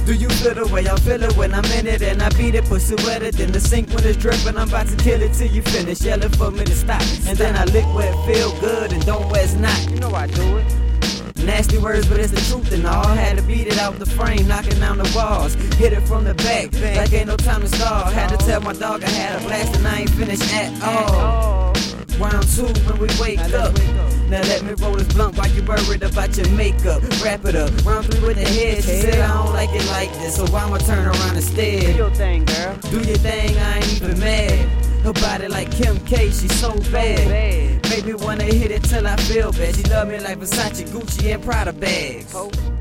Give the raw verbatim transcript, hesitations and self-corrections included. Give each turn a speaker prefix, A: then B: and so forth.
A: Do you feel the way I feel it when I'm in it? And I beat it, pussy wetter than the sink when it's dripping. I'm about to kill it till you finish, yelling for me to stop. And then I lick where it feel good and don't where it's not.
B: You know I do it.
A: Nasty words, but it's the truth and all. Had to beat it out the frame, knocking down the walls. Hit it from the back, like ain't no time to stall. Had to tell my dog I had a blast and I ain't finished at all. Round two when we wake up. Now let me roll this blunt while you worried about your makeup. Wrap it up. Round three with the head. She said I don't like it like this, so I'ma turn around instead.
B: Do your thing, girl.
A: Do your thing, I ain't even mad. Her body like Kim K, she so bad. Make me wanna hit it till I feel bad. She love me like Versace, Gucci, and Prada bags.